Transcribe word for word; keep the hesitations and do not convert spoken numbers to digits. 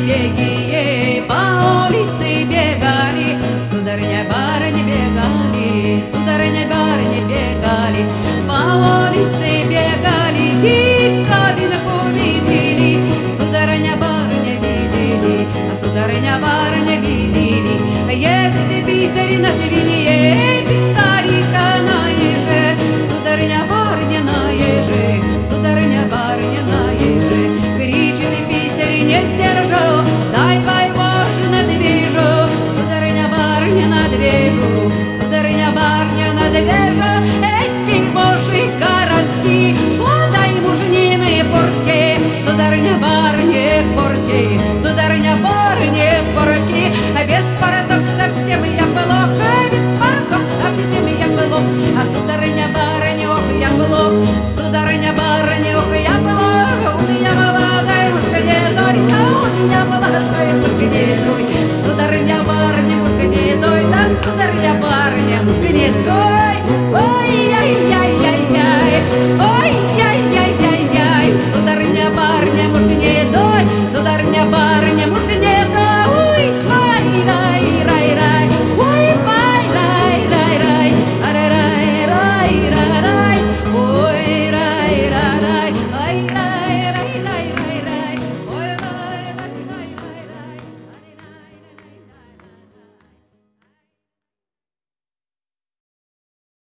беги, по улице бегали, сударыня, барыня бегали, сударыня, барыня бегали, по улице бегали, диковинку видели, сударыня, барыня видели, а сударыня, барыня видели, ехали бисери на свинье, писарика на еже, сударыня, барыня на еже, сударыня, барыня на еже, кричит и писари не сдержу, дай воевошу надвижу, сударыня, барыня надвижу, сударыня, барыня надвижу, эти воши коротки, подай мужнины порки, сударыня, барыня порки, сударыня, барыня порки, а без пороток совсем я плохо, без пороток совсем я плохо, а сударыня, барыня, ох, я плохо, сударыня, барыня, ох, я плохо, у меня молодая уж где-то, у меня молодая.